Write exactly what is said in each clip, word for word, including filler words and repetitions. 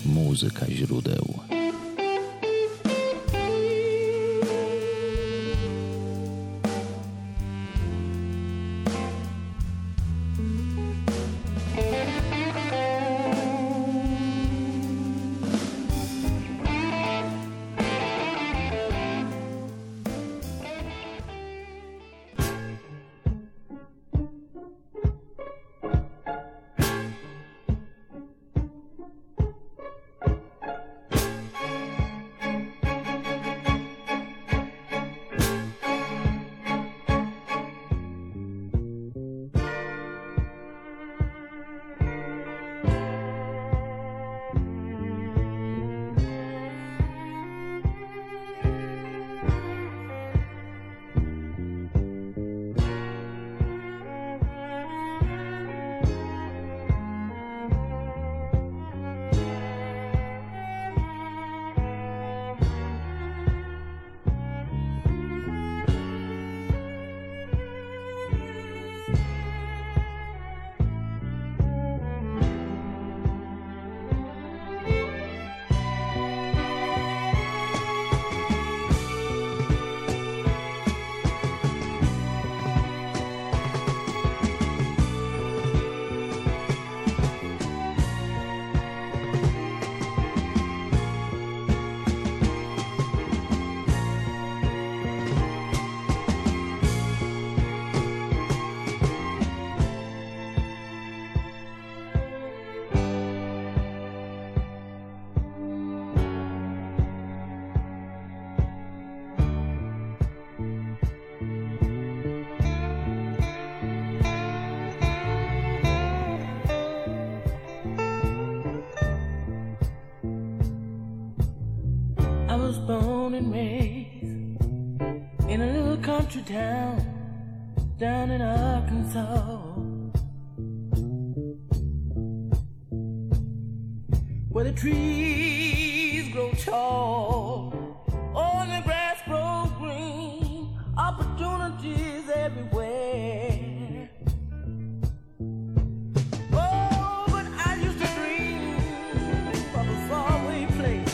Muzyka źródeł. Born and raised in a little country town down in Arkansas, where the trees grow tall, all the grass grows green, opportunities everywhere. Oh, but I used to dream of a faraway place.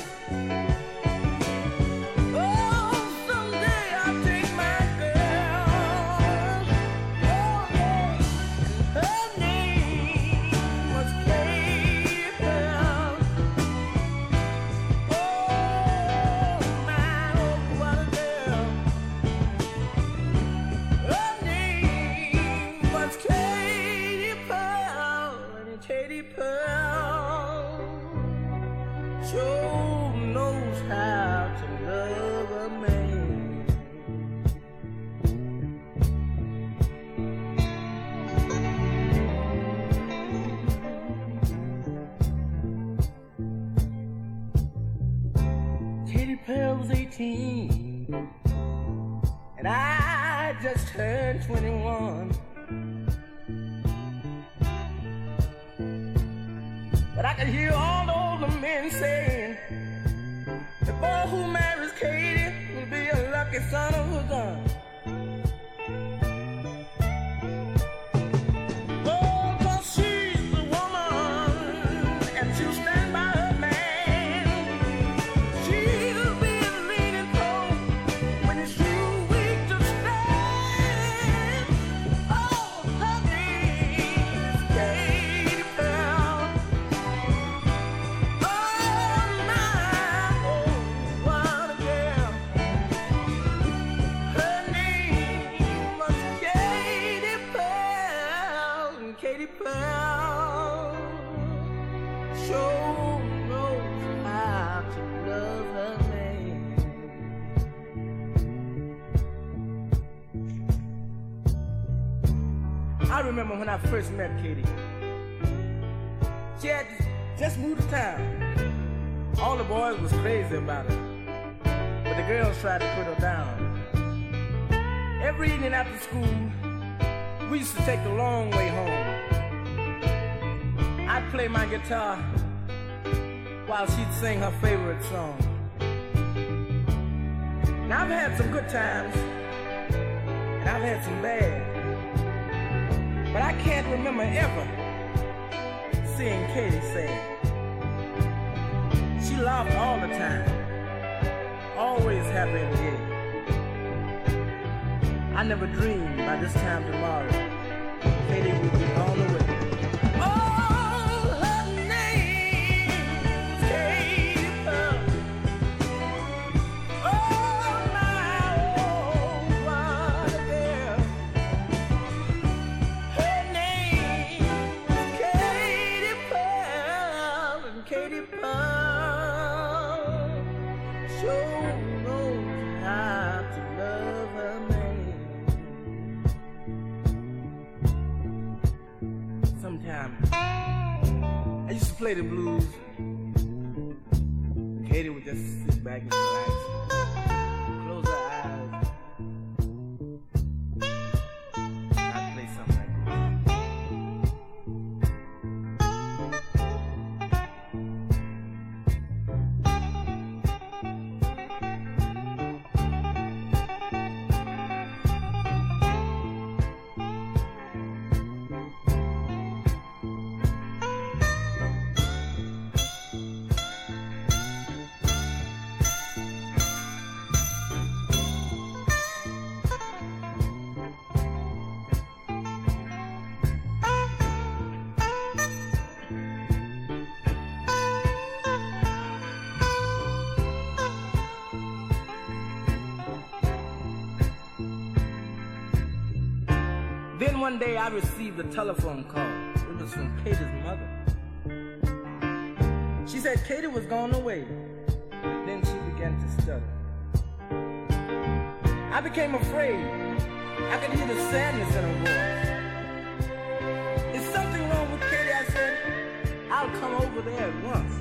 Was eighteen and I just turned twenty-one, but I could hear all the older men saying the boy who marries Katie will be a lucky son of a gun. I remember when I first met Katie. She had just moved to town. All the boys was crazy about her, but the girls tried to put her down. Every evening after school, we used to take the long way home. I'd play my guitar while she'd sing her favorite song. Now I've had some good times, and I've had some bad. But I can't remember ever seeing Katie sad. laughed all the time, always happy and gay. I never dreamed by this time tomorrow Katie would be gone away. I used to play the blues. Katie would just sit back and relax, close her eyes. I'd play something like Then one day I received a telephone call. It was from Katie's mother. She said Katie was gone away. Then she began to stutter. I became afraid. I could hear the sadness in her voice. Is something wrong with Katie? I said, I'll come over there at once.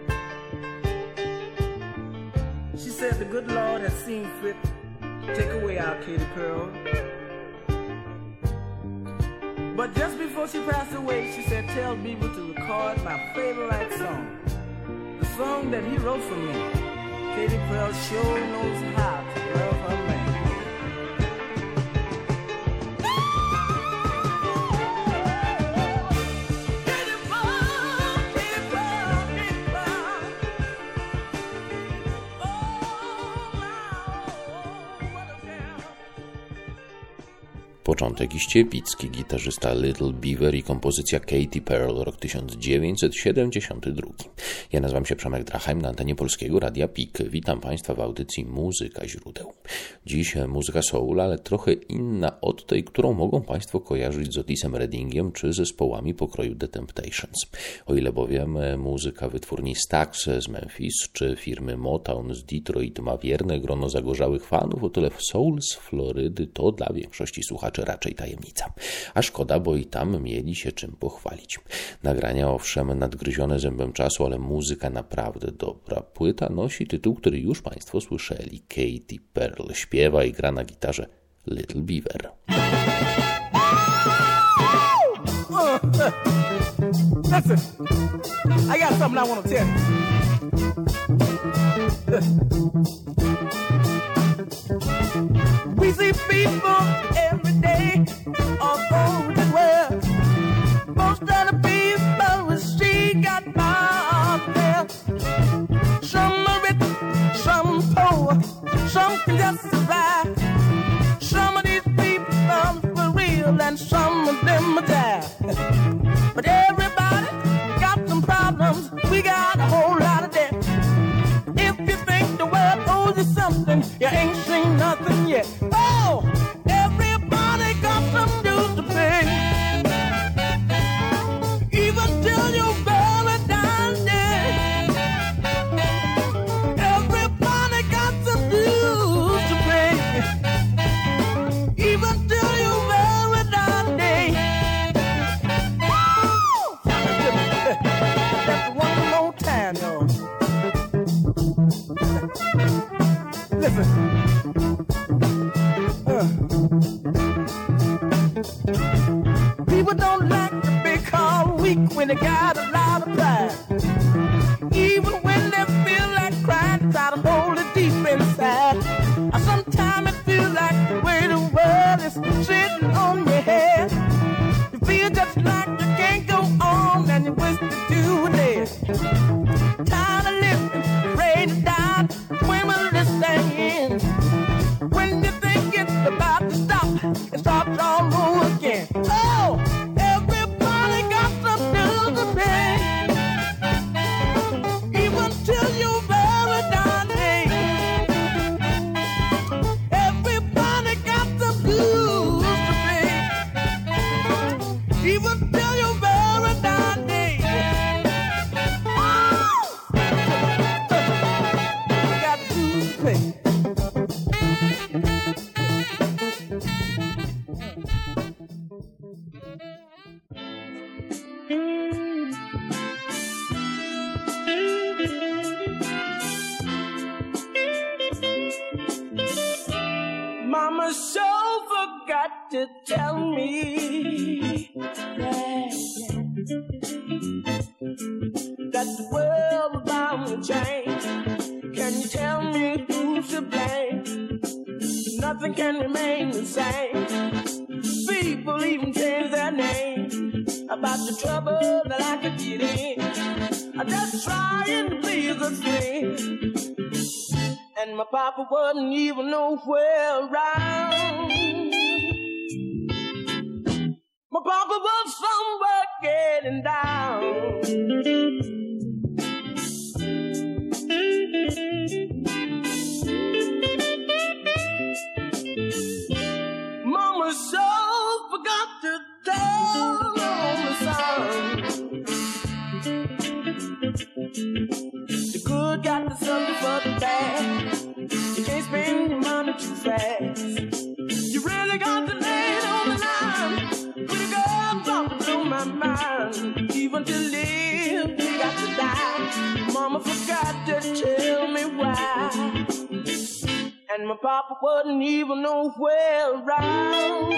She said the good Lord has seen fit to take away our Katie Pearl. But just before she passed away, she said, tell Beaver to record my favorite song. The song that he wrote for me. Katie Pearl sure knows how to love her man. Początek iście epicki, gitarzysta Little Beaver i kompozycja Katie Pearl, rok tysiąc dziewięćset siedemdziesiąty drugi. Ja nazywam się Przemek Drachheim, na antenie Polskiego Radia P I K. Witam Państwa w audycji Muzyka Źródeł. Dziś muzyka soul, ale trochę inna od tej, którą mogą Państwo kojarzyć z Otisem Reddingiem czy zespołami pokroju The Temptations. O ile bowiem muzyka wytwórni Stax z Memphis czy firmy Motown z Detroit ma wierne grono zagorzałych fanów, o tyle soul z Florydy to dla większości słuchaczy raczej tajemnica. A szkoda, bo i tam mieli się czym pochwalić. Nagrania owszem nadgryzione zębem czasu, ale muzyka naprawdę dobra. Płyta nosi tytuł, który już Państwo słyszeli. Katie Pearl śpiewa i gra na gitarze Little Beaver. Listen, I got something I want to tell you. We see people every day all over the world. Most of the people we see got out there. Some are rich, some poor, some can just survive. Some of these people are for real and some of them are die. But everybody got some problems. We got a whole lot of debt. If you think the world owes you something, you ain't seen nothing yet. Oh, everybody got some dues to pay. Even till you're very down there. Everybody got some dues to pay. Even till you're very down there. That's one more time, y'all. Listen. Uh. People don't like to be called weak when they got a lot of pride. Even when they feel like crying, try to hold it deep inside. Sometimes it feels like the way the world is sitting on your head. You feel just like you can't go on and you wish that you were dead. Tired of living to tell me that, that the world is bound to change. Can you tell me who's to blame? Nothing can remain the same. People even change their name about the trouble that I could get in. I'm just trying to please a friend, and my papa wasn't even nowhere around. My papa was somewhere getting down. Mama sure forgot to tell on the son. The good got the something for the bad. You can't spend your money too fast. You really got to lay it on the line. Pretty girl, stop to blow my mind. Even to live, you got to die. Mama forgot to tell me why. And my papa wasn't even nowhere around.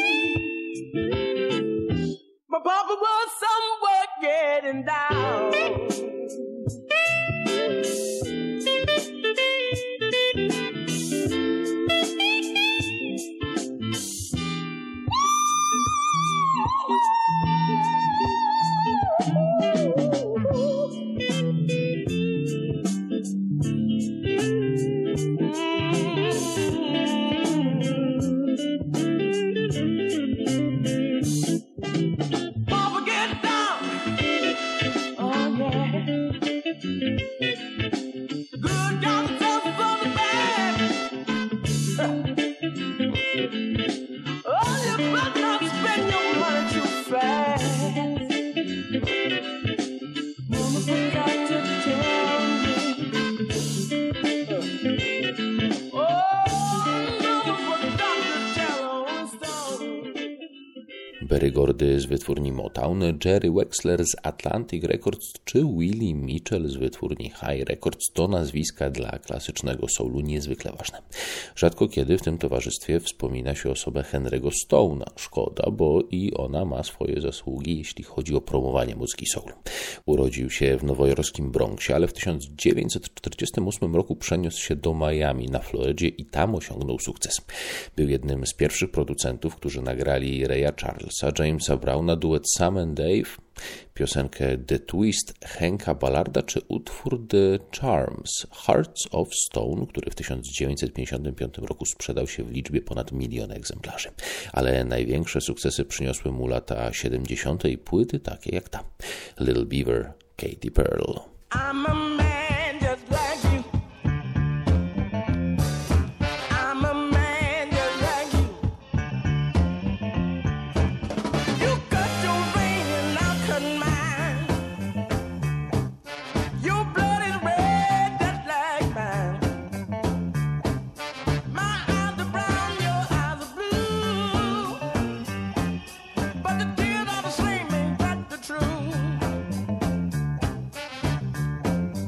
My papa was somewhere getting down. Berry Gordy z wytwórni Motown, Jerry Wexler z Atlantic Records czy Willie Mitchell z wytwórni High Records to nazwiska dla klasycznego soulu niezwykle ważne. Rzadko kiedy w tym towarzystwie wspomina się osobę Henry'ego Stone'a. Szkoda, bo i ona ma swoje zasługi, jeśli chodzi o promowanie muzyki soul. Urodził się w nowojorskim Bronxie, ale w tysiąc dziewięćset czterdziestym ósmym roku przeniósł się do Miami na Florydzie i tam osiągnął sukces. Był jednym z pierwszych producentów, którzy nagrali Raya Charlesa, Jamesa Browna, duet Sam and Dave, piosenkę The Twist Henka Ballarda czy utwór The Charms Hearts of Stone, który w tysiąc dziewięćset pięćdziesiątym piątym roku sprzedał się w liczbie ponad milion egzemplarzy. Ale największe sukcesy przyniosły mu lata siedemdziesiąte i płyty takie jak ta Little Beaver, Katy Pearl. I'm a man just like you. I'm a man just like you. You cut your vein and I cut mine. Your blood is red just like mine. My eyes are brown, your eyes are blue. But the tears are the same, ain't that the truth?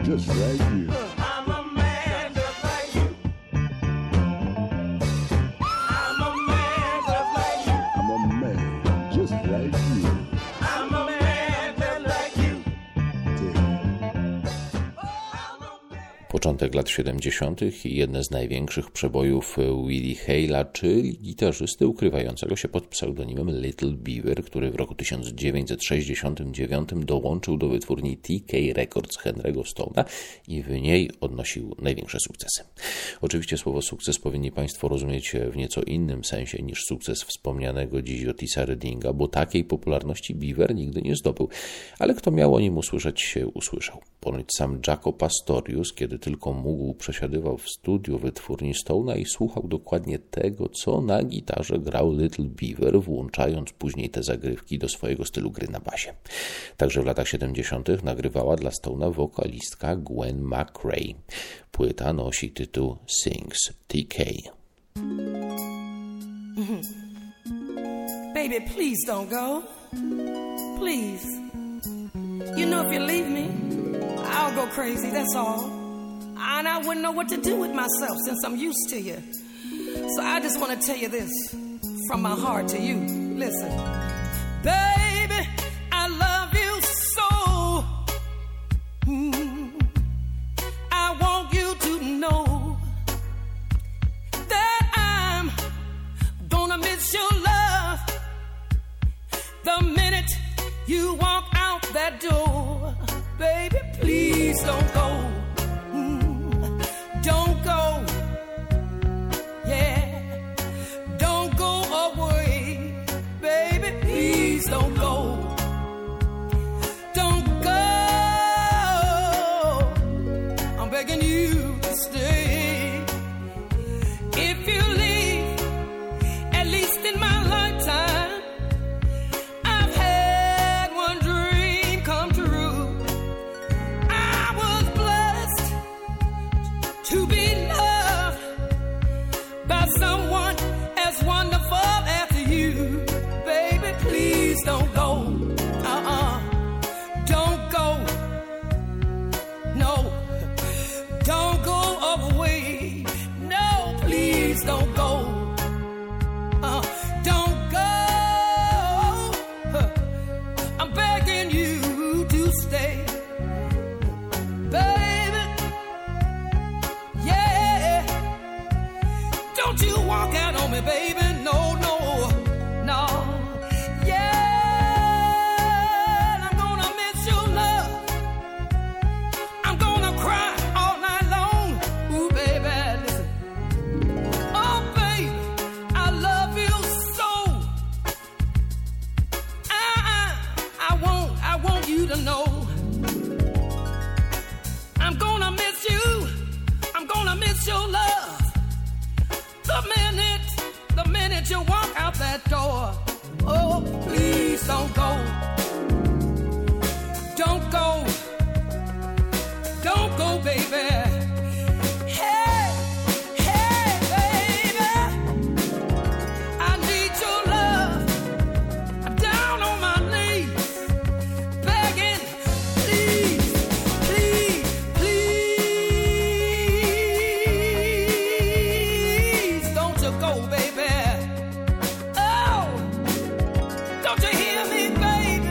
just like you. I'm a man just like you. I'm a man just like you. I'm a man just like you. I'm a man just like you. Początek lat siedemdziesiątych i jedne z największych przebojów Willie Hale'a, czyli gitarzysty ukrywającego się pod pseudonimem Little Beaver, który w roku tysiąc dziewięćset sześćdziesiątym dziewiątym dołączył do wytwórni T K Records Henry'ego Stone'a i w niej odnosił największe sukcesy. Oczywiście słowo sukces powinni Państwo rozumieć w nieco innym sensie niż sukces wspomnianego dziś Otisa Reddinga, bo takiej popularności Beaver nigdy nie zdobył, ale kto miał o nim usłyszeć, się usłyszał. Ponoć sam Jaco Pastorius, kiedy tylko mógł, przesiadywał w studiu wytwórni Stone'a i słuchał dokładnie tego, co na gitarze grał Little Beaver, włączając później te zagrywki do swojego stylu gry na basie. Także w latach siedemdziesiątych nagrywała dla Stone'a wokalistka Gwen McRae. Płyta nosi tytuł Sings T K. Mm-hmm. Baby, please don't go. Please. You know if you leave me, I'll go crazy, that's all. And I wouldn't know what to do with myself since I'm used to you. So I just want to tell you this from my heart to you. Listen. Baby, I love you so. Mm. I want you to know that I'm gonna miss your love the minute you walk out that door. Baby, please don't go. Mm, don't go. Yeah. Don't go away. Baby, please don't go. Don't go. I'm begging you to stay. If you leave, at least in my lifetime, I've had one dream come true. I was blessed to be loved by someone as wonderful as you. Baby, please don't go. Uh-uh. Don't go. No. Don't go away. No, please don't go. Uh, don't go. Huh. I'm begging you to stay. Baby. Yeah. Don't you walk out on me, baby. No, no, no. Yeah. I'm gonna miss your love. I'm gonna cry all night long. Ooh, baby, listen. Oh, baby, I love you so. I, I, I want, I want you to know. I'm gonna miss you. I'm gonna miss your love. The minute, the minute you walk out that door. Oh, please don't go. Don't go. Don't go, baby. Hey, hey, baby. I need your love. I'm down on my knees, begging, please, please, please. Don't you go, baby. Oh, don't you hear me, baby?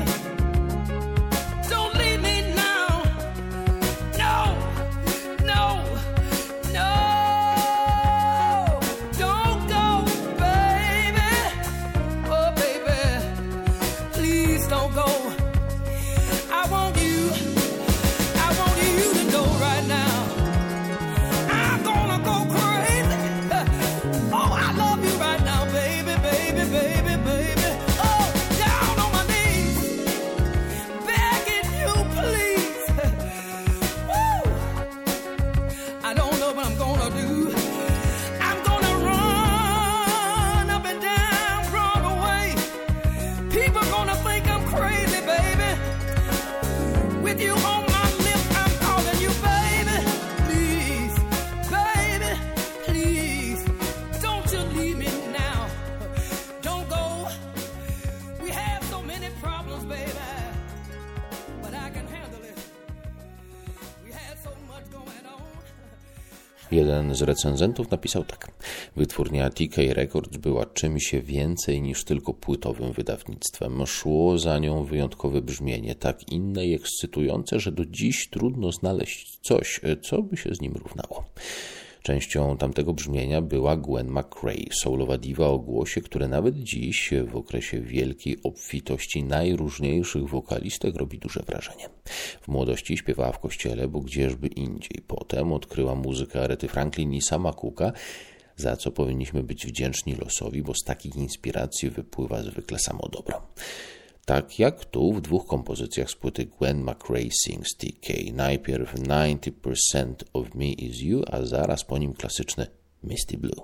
Jeden z recenzentów napisał tak: wytwórnia T K Records była czymś więcej niż tylko płytowym wydawnictwem. Szło za nią wyjątkowe brzmienie, tak inne i ekscytujące, że do dziś trudno znaleźć coś, co by się z nim równało. Częścią tamtego brzmienia była Gwen McCrae, soulowa diwa o głosie, które nawet dziś, w okresie wielkiej obfitości najróżniejszych wokalistek, robi duże wrażenie. W młodości śpiewała w kościele, bo gdzieżby indziej. Potem odkryła muzykę Arethy Franklin i Sama Cooka, za co powinniśmy być wdzięczni losowi, bo z takich inspiracji wypływa zwykle samo dobro. Tak jak tu w dwóch kompozycjach z płyty Gwen McCrae Sings T K. Najpierw ninety percent of me is you, a zaraz po nim klasyczny Misty Blue.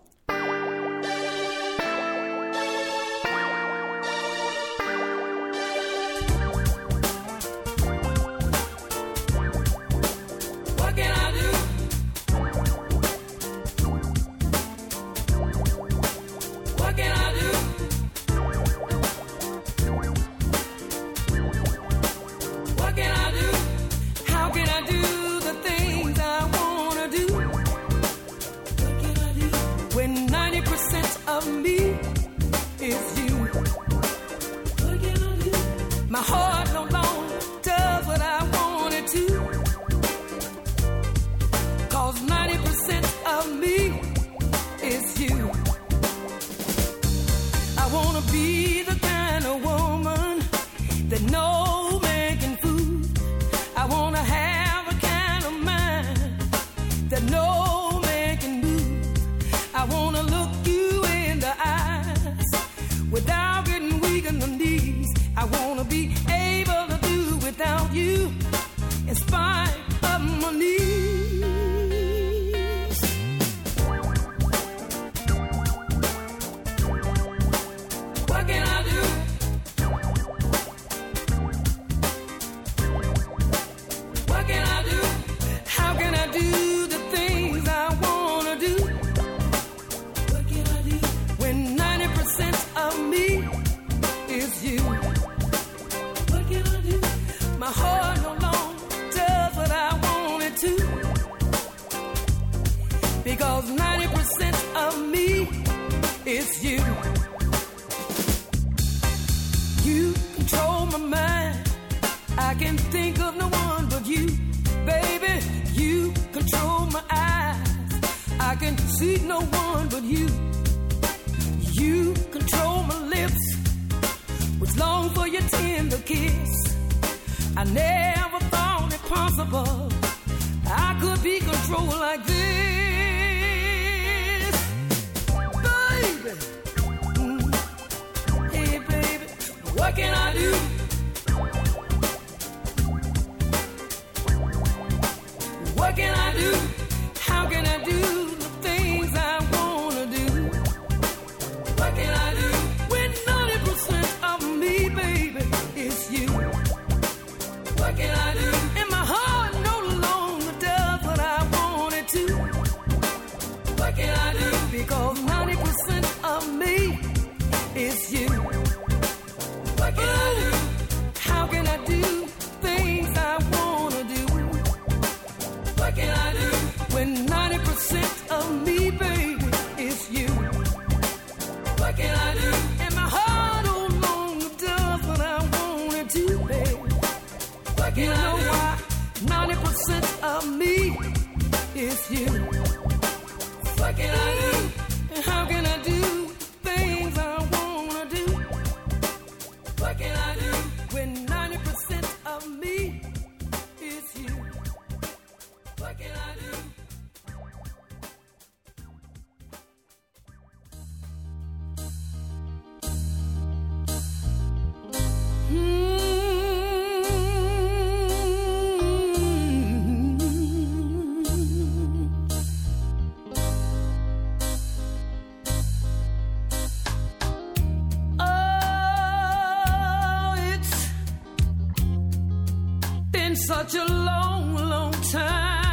Such a long, long time.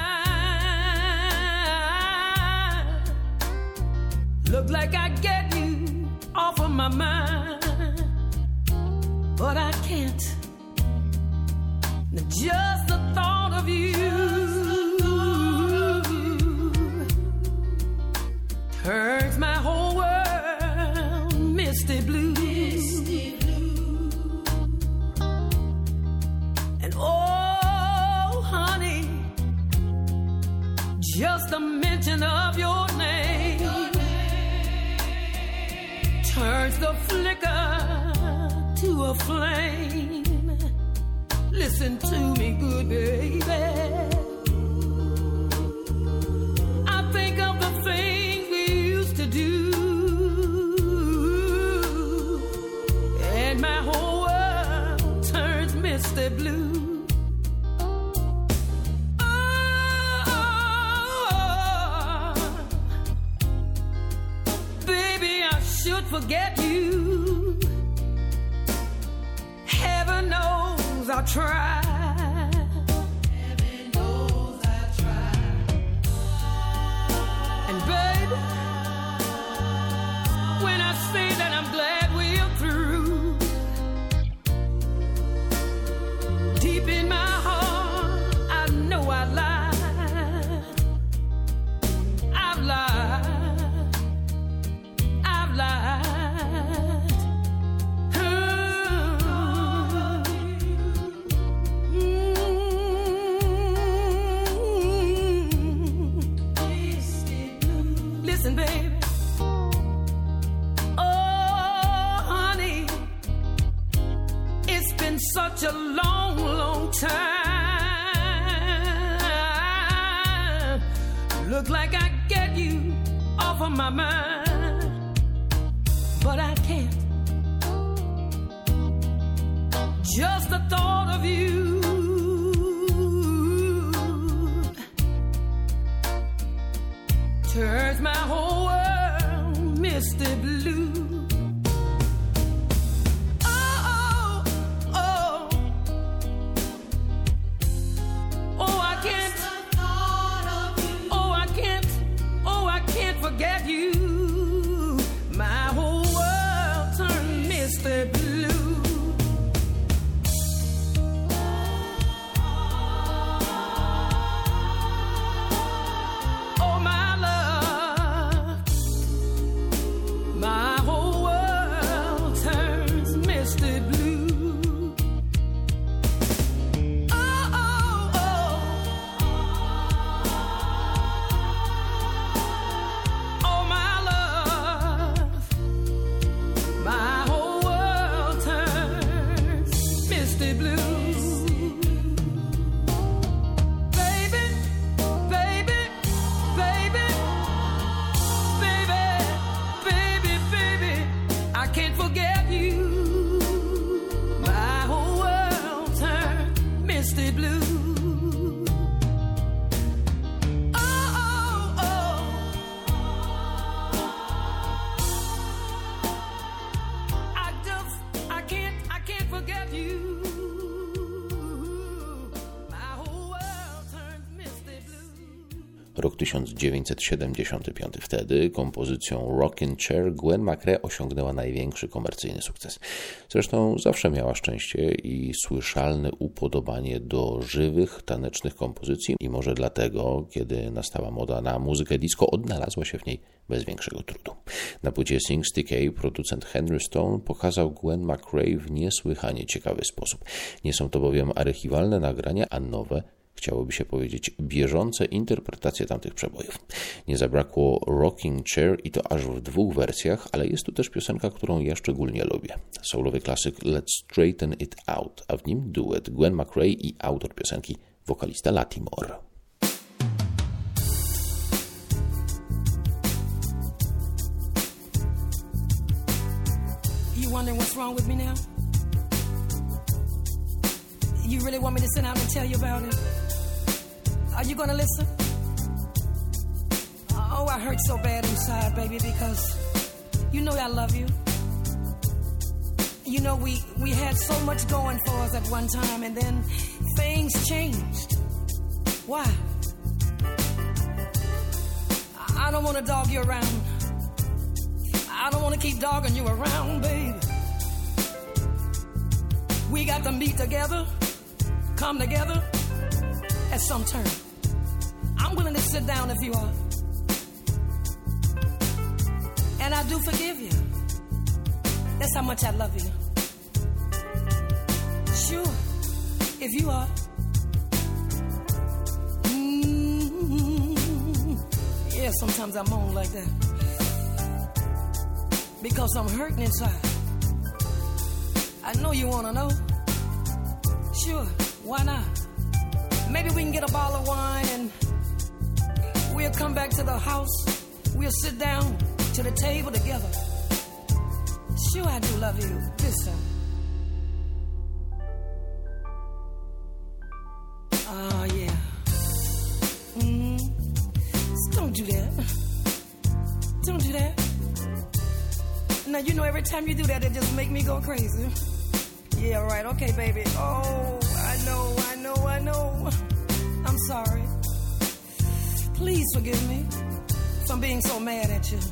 Look like I get you off of my mind, but I can't. Just the thought of you Just the mention of your name turns the flicker to a flame. Listen to me, good baby. I think of the things we used to do, and my whole world turns misty blue. Forget you. Heaven knows I'll try. Heaven knows I'll try. And baby, when I say that I'm glad we're through, deep in my heart, I know I lied. I've lied. I've lied. Listen, baby. Oh, honey, it's been such a long, long time. Look like I get you off of my mind, but I can't. Just the thought of you turns my whole world misty blue. Oh, oh, oh, oh, I can't. Oh, I can't. Oh, I can't forget you. My whole world turned misty blue. Rok tysiąc dziewięćset siedemdziesiąty piąty. Wtedy kompozycją Rockin' Chair Gwen McCrae osiągnęła największy komercyjny sukces. Zresztą zawsze miała szczęście i słyszalne upodobanie do żywych, tanecznych kompozycji i może dlatego, kiedy nastała moda na muzykę disco, odnalazła się w niej bez większego trudu. Na płycie Sings T K producent Henry Stone pokazał Gwen McCrae w niesłychanie ciekawy sposób. Nie są to bowiem archiwalne nagrania, a nowe, chciałoby się powiedzieć, bieżące interpretacje tamtych przebojów. Nie zabrakło Rocking Chair i to aż w dwóch wersjach, ale jest tu też piosenka, którą ja szczególnie lubię. Soulowy klasyk Let's Straighten It Out, a w nim duet Gwen McCrae i autor piosenki, wokalista Latimore. You wondering what's wrong with me now? You really want me to sit down and tell you about it? Are you gonna listen? Oh, I hurt so bad inside, baby, because you know I love you. You know, we, we had so much going for us at one time, and then things changed. Why? I don't want to dog you around. I don't want to keep dogging you around, baby. We got to meet together, come together at some turn. I'm willing to sit down if you are. And I do forgive you. That's how much I love you. Sure, if you are. Mm-hmm. Sometimes I moan like that because I'm hurting inside. I know you wanna know. Sure, why not? Maybe we can get a bottle of wine and we'll come back to the house. We'll sit down to the table together. Sure, I do love you. Listen. Oh, yeah. Mm-hmm. Don't do that. Don't do that. Now, you know, every time you do that, it just make me go crazy. Yeah, right. Okay, baby. Oh, I know, I know, I know. I'm sorry. Please forgive me for being so mad at you.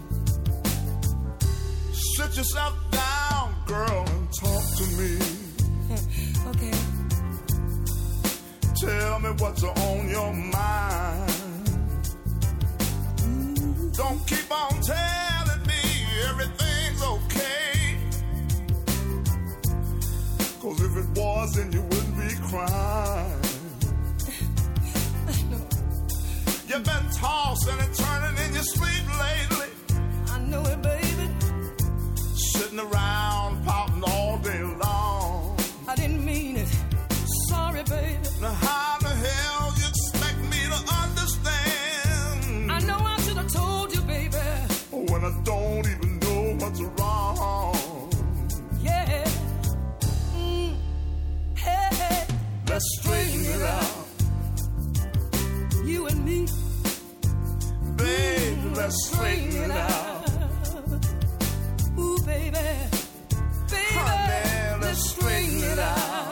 Sit yourself down, girl, and talk to me. Okay. Tell me what's on your mind. Mm-hmm. Don't keep on telling me everything's okay. 'Cause if it was, then you wouldn't be crying. I know. You've been tossing and turning in your sleep lately. I know it, baby. Sitting around pouting all day long. I didn't mean it. Sorry, baby. Now how the hell you expect me to understand? I know I should have told you, baby. When I don't even know what's wrong. Yeah. Mm. Hey, hey. Let's straighten it out. You and me. Baby, mm, let's straighten it out. Ooh, baby. Baby, honey, let's straighten it out.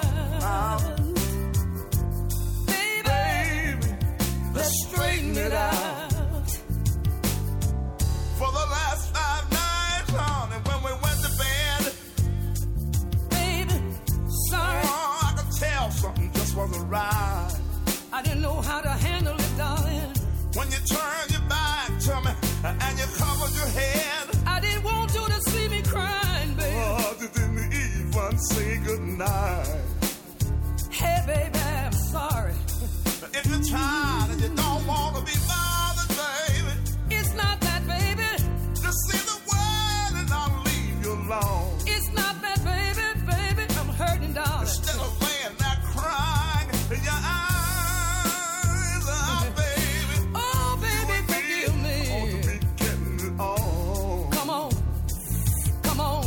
Let's straighten it out. For the last five nights, honey, when we went to bed, baby, sorry. Oh, I could tell something just wasn't right. I didn't know how to handle it, darling. When you turned your back to me and you covered your head, I didn't want you to see me crying, baby. Oh, you didn't even say goodnight. Hey, baby, I'm sorry. If you're tired and you don't want to be bothered, baby, it's not that, baby. Just say the word and I'll leave you alone. It's not that, baby, baby. I'm hurting, darling. Instead of laying there crying in your eyes, oh, baby. Oh, baby, forgive me. Ought to be getting it on. Come on. Come on.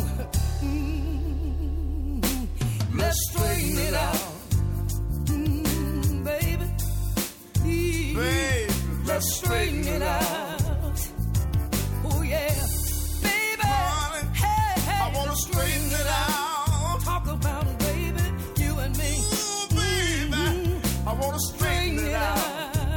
Mm-hmm. Let's straighten it out. Let's straighten it out. Oh, yeah. Baby. Honey, hey, hey. I want to straighten it out. Talk about it, baby. You and me. Ooh, baby. Mm-hmm. I want to straighten, straighten it out. out.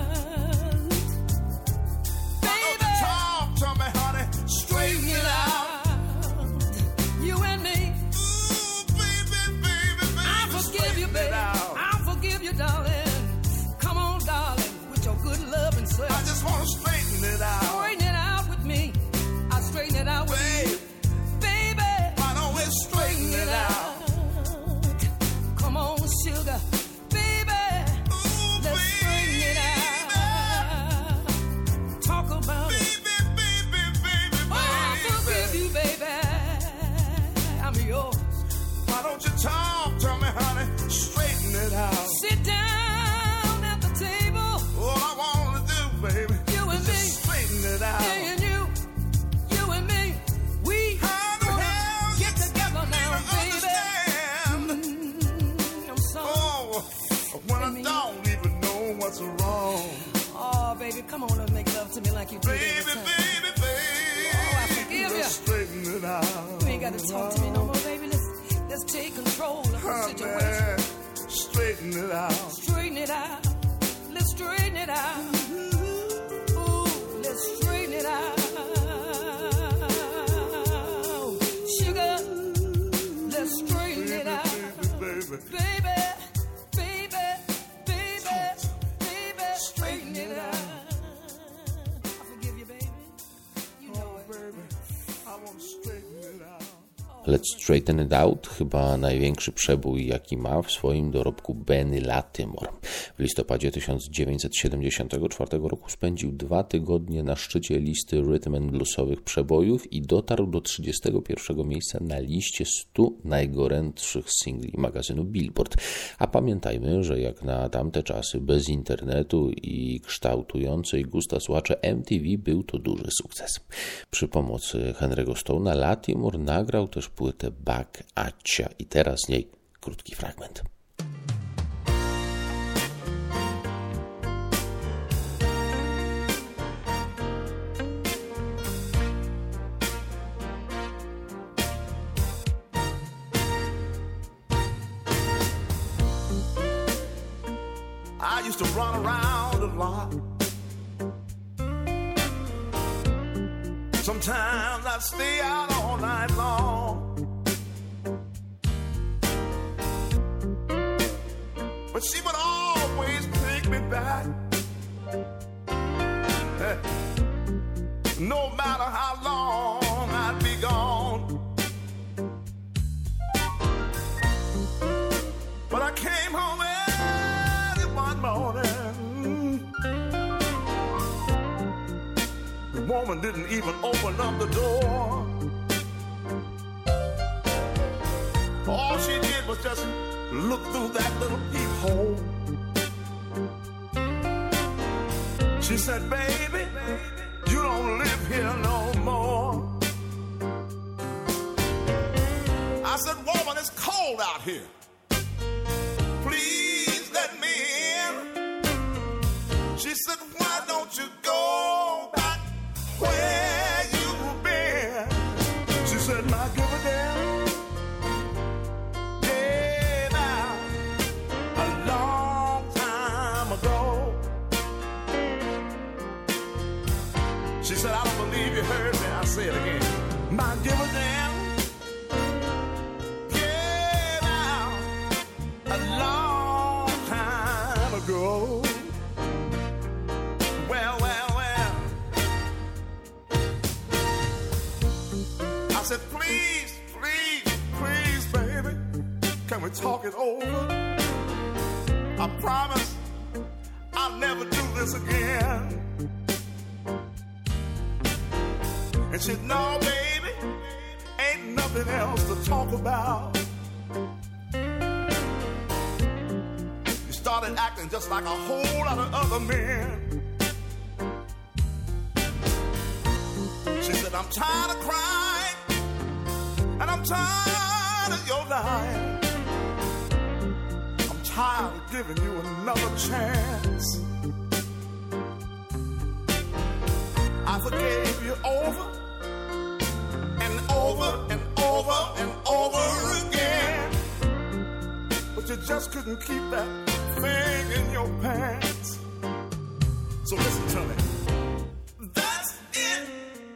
Baby. Talk to me, honey. Straighten it out. You and me. Ooh, baby, baby, baby. I forgive you, baby. I forgive you, darling. Come on, darling. Your good love and service. I just want to straighten it out. Straighten it out with me. I straighten it out with babe, you. Baby. Why don't we straighten it out? Come on, sugar. Baby. Ooh, let's baby. straighten it out. Talk about baby, it. Baby, baby, baby, oh, I forgive you, baby. I'm yours. Why don't you talk to me, honey? Straighten it out. Sit down. All I want to do, baby, you and is me. Just straighten it out. Me and you, you and me, we gonna get together now, baby. Mm-hmm. I'm sorry. Oh, when I don't even know what's wrong. Oh, baby, come on and make love to me like you do baby, every time. Baby, baby, oh, I forgive you. Straighten it out. You ain't got to talk to me no more, baby. Let's let's take control of the oh, situation. Man. Straighten it out. Straighten it out. Let's straighten it out. Ooh, let's straighten it out. Sugar, let's straighten baby, it out. Baby, baby. Baby, baby, baby, baby, straighten it out. I forgive you, baby. You know oh, it. Baby, I want to straighten it out. Let's Straighten It Out, chyba największy przebój, jaki ma w swoim dorobku Benny Lattimore. W listopadzie tysiąc dziewięćset siedemdziesiątego czwartego roku spędził dwa tygodnie na szczycie listy rhythm and bluesowych przebojów i dotarł do trzydziestego pierwszego miejsca na liście stu najgorętszych singli magazynu Billboard. A pamiętajmy, że jak na tamte czasy bez internetu i kształtującej gusta słuchaczy M T V był to duży sukces. Przy pomocy Henry'ego Stone'a Latimore nagrał też płytę Back at Ya i teraz z niej krótki fragment. I used to run around a lot. Sometimes I'd stay out all night long. But she would always take me back. No matter how long I'd be gone. But I came home early one morning. The woman didn't even open up the door. All she did was just look through that little peephole. She said, baby, you don't live here no more. I said, woman, it's cold out here. Please let me in. She said, why don't you go back where you've been? She said, now give a damn. She said, I don't believe you heard me. I say it again. My give a damn. Get out a long time ago. Well, well, well. I said, please, please, please, baby, can we talk it over? I promise I'll never do this again. And she said, no, baby, ain't nothing else to talk about. You started acting just like a whole lot of other men. She said, I'm tired of crying, and I'm tired of your lying. I'm tired of giving you another chance. I forgave you over and over and over and over again, but you just couldn't keep that thing in your pants. So listen to me. That's it.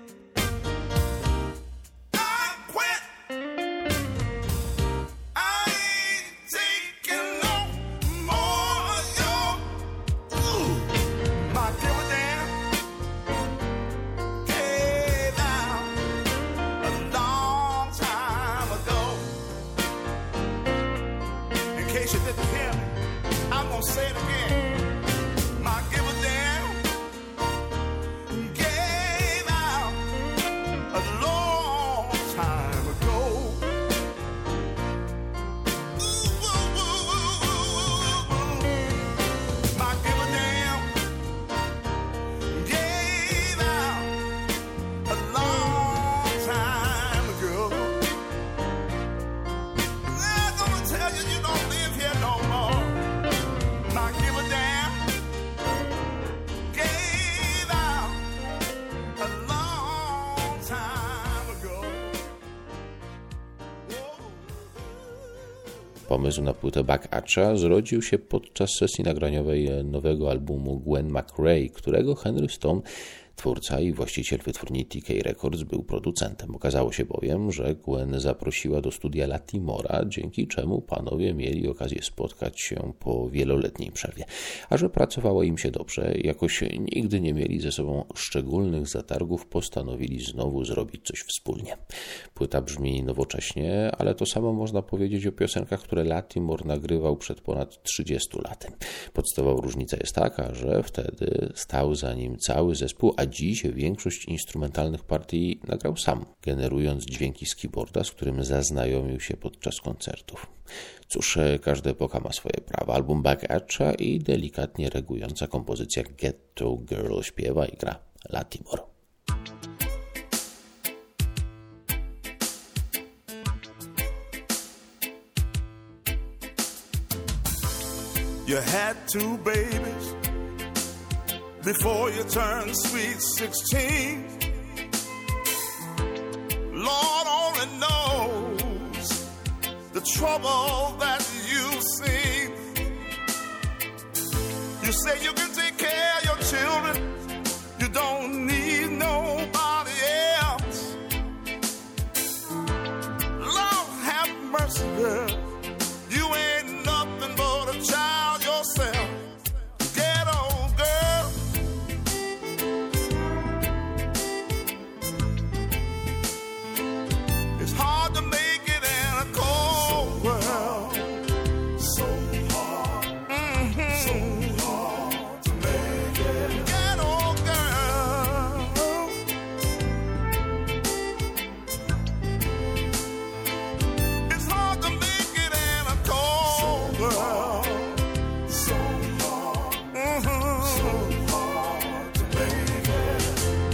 I quit. I ain't taking no more of your ooh, my give a damn. You didn't hear me, I'm gonna say it again. My give a damn gave out a long time ago. Ooh, ooh, ooh, ooh, ooh. My give a damn gave out a long time ago. I'm gonna tell you, you don't live here no more. Not give a damn. Gave out a long time ago. Pomysł na płytę Back at Ya zrodził się podczas sesji nagraniowej nowego albumu Gwen McRae, którego Henry Stone Twórca i właściciel wytwórni T K Records był producentem. Okazało się bowiem, że Gwen zaprosiła do studia Latimora, dzięki czemu panowie mieli okazję spotkać się po wieloletniej przerwie. A że pracowało im się dobrze, jakoś nigdy nie mieli ze sobą szczególnych zatargów, postanowili znowu zrobić coś wspólnie. Płyta brzmi nowocześnie, ale to samo można powiedzieć o piosenkach, które Latimore nagrywał przed ponad trzydziestu laty. Podstawowa różnica jest taka, że wtedy stał za nim cały zespół, a dziś większość instrumentalnych partii nagrał sam, generując dźwięki z keyboarda, z którym zaznajomił się podczas koncertów. Cóż, każda epoka ma swoje prawa. Album Back Atcha i delikatnie reagująca kompozycja Ghetto Girl śpiewa i gra Latimore. You had two babies before you turned sweet sixteen. Lord only knows the trouble that you've seen. You say you can take care of your children, you don't need nobody else. Lord have mercy, girl, you ain't nothing but a child yourself. Ghetto girl, it's hard to make it in a cold world. So hard, mm-hmm. so hard to make it. Ghetto girl, it's hard to make it in a cold world. So hard, mm-hmm. so hard to make it.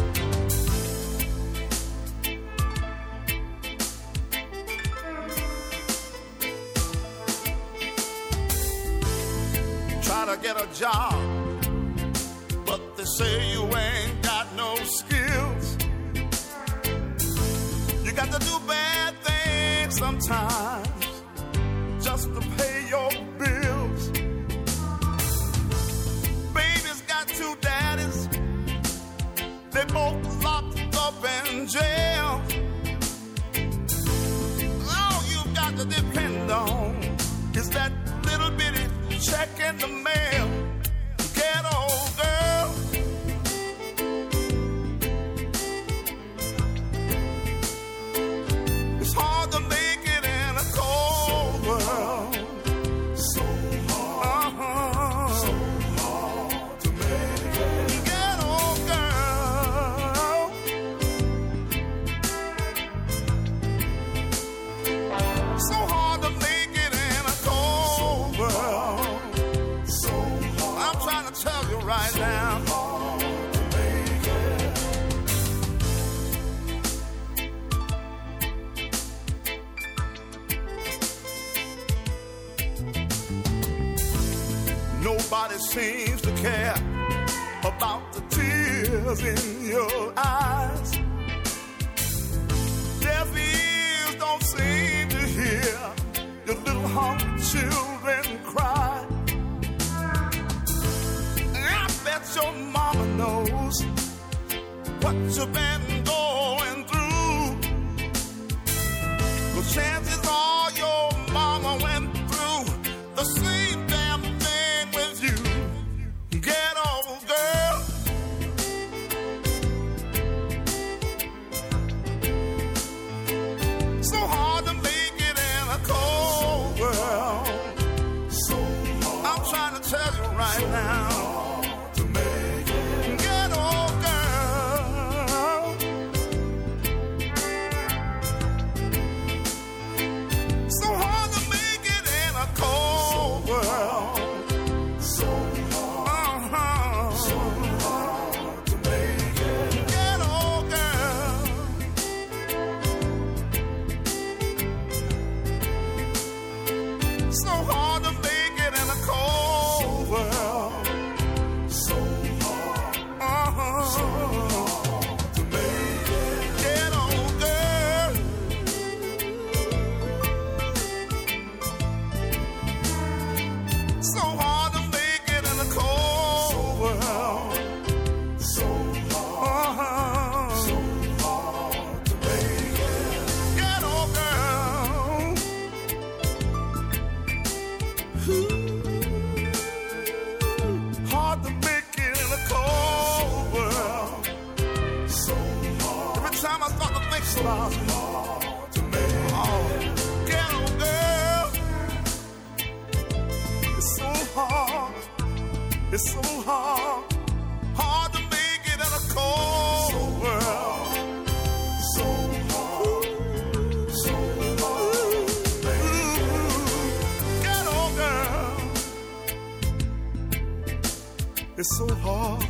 Try to get a job, but they say you ain't got no skills. You got to do bad things sometimes just to pay your bills. Baby's got two daddies, they both locked up in jail. All you've got to depend on is that little bitty check in the mail. Ghetto girl, it's hard to make it in a cold world. So hard, uh-huh. so hard to make it. Ghetto girl, so hard to make it in a cold world. So hard, I'm trying to tell you right now. So hard to make it. Nobody seems to care about the tears in your eyes. Deaf ears don't seem to hear your little hungry children cry. I bet your mama knows what you've been going through. But chances are your mama went through the same damn thing with you. Ghetto girl, so hard to make it in a cold world. So hard, I'm trying to tell you right now. To make it. Ghetto girl, so hard to make it in a cold world. So hard, uh-huh. so hard to make it. Ghetto girl, so hard to make it in a cold world. about hard to make. Oh, ghetto girl, it's so hard, it's so hard, hard to make it in a cold so world. So hard, so hard, ooh, ghetto girl, it's so hard.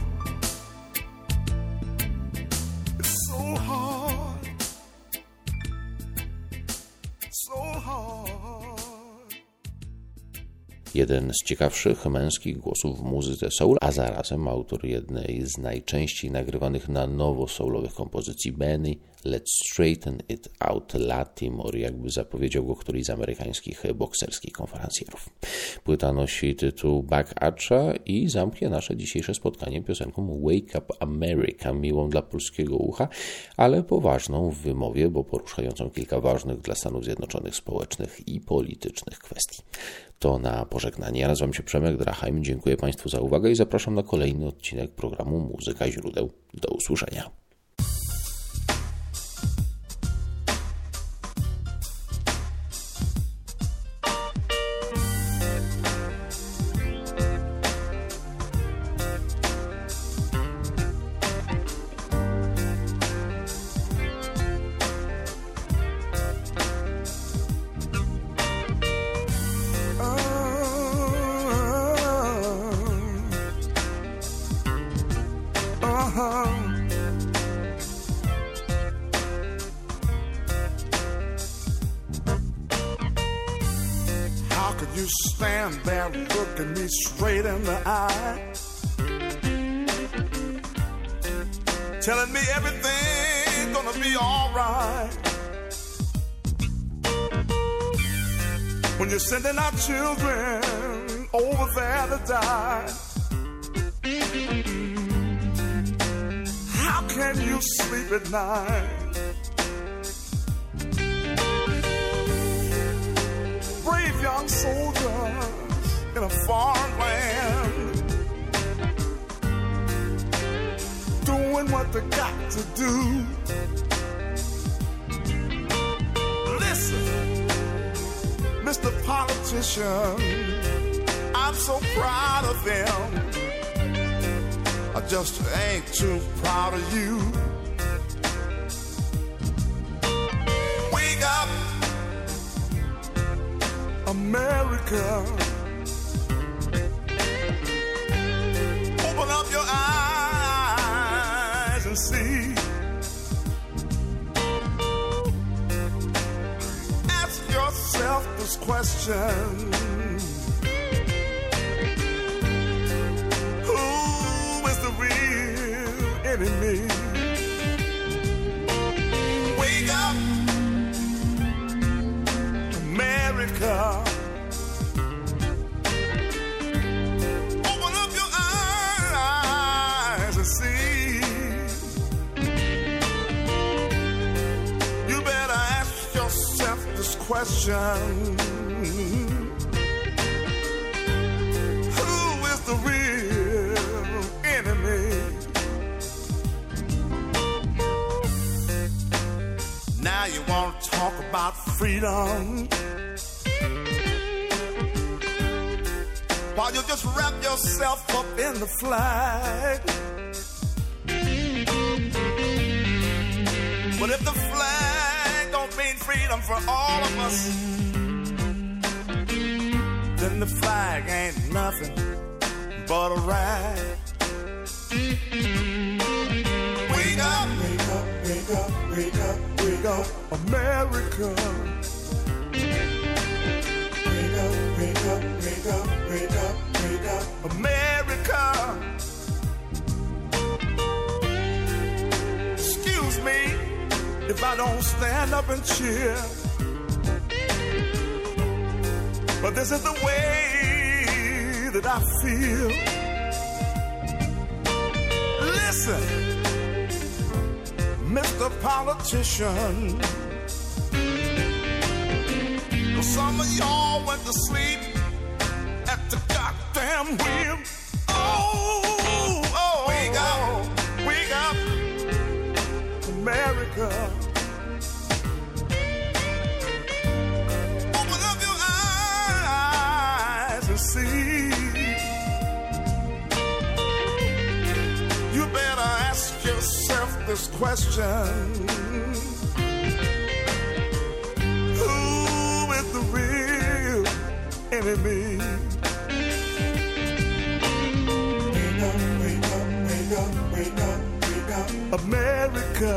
Jeden z ciekawszych męskich głosów w muzyce soul, a zarazem autor jednej z najczęściej nagrywanych na nowo soulowych kompozycji Benny, Let's Straighten It Out Latimore, jakby zapowiedział go któryś z amerykańskich bokserskich konferencjerów. Płyta nosi tytuł Back Atcha i zamknie nasze dzisiejsze spotkanie piosenką Wake Up America, miłą dla polskiego ucha, ale poważną w wymowie, bo poruszającą kilka ważnych dla Stanów Zjednoczonych społecznych i politycznych kwestii. To na pożegnanie. Ja nazywam się Przemek Drachheim, dziękuję Państwu za uwagę i zapraszam na kolejny odcinek programu Muzyka Źródeł. Do usłyszenia. You stand there looking me straight in the eye, telling me everything's gonna be alright, when you're sending our children over there to die. How can you sleep at night? Brave young soldiers in a foreign land, doing what they got to do. Listen, Mister Politician, I'm so proud of them. I just ain't too proud of you. Wake up, America. Open up your eyes and see. Ask yourself this question: who is the real enemy? Wake up, America. Open up your eyes and see. You better ask yourself this question: who is the real enemy? Now you want to talk about freedom, while you just wrap yourself up in the flag. But if the flag don't mean freedom for all of us, then the flag ain't nothing but a rag. Wake up, wake up, wake up, wake up, wake up, America. Wake up, wake up, wake up, wake up, wake up, America. Excuse me if I don't stand up and cheer, but this is the way that I feel. Listen, Mister Politician, some of y'all went to sleep at the goddamn wheel. Oh, oh, wake up, wake up, America. this question. Who is the real enemy? Wake up, wake up, wake up, wake up, wake up, America.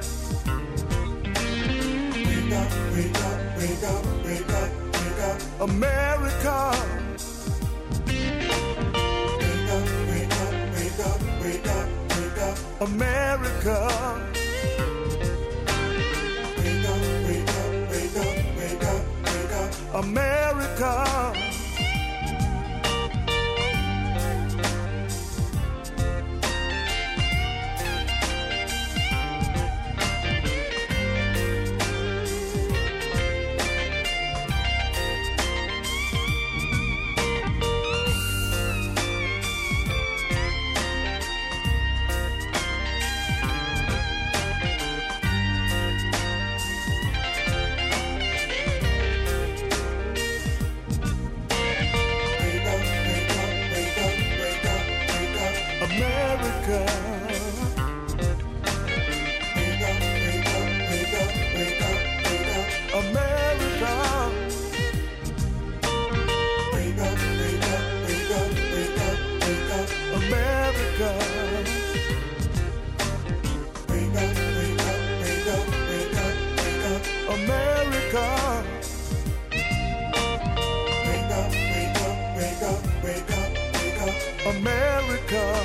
Wake up, wake up, wake up, wake up, wake up, America. Wake up, wake up, wake up, wake up, wake up, America. Wake up, wake up, wake up, wake up, wake up, America. America.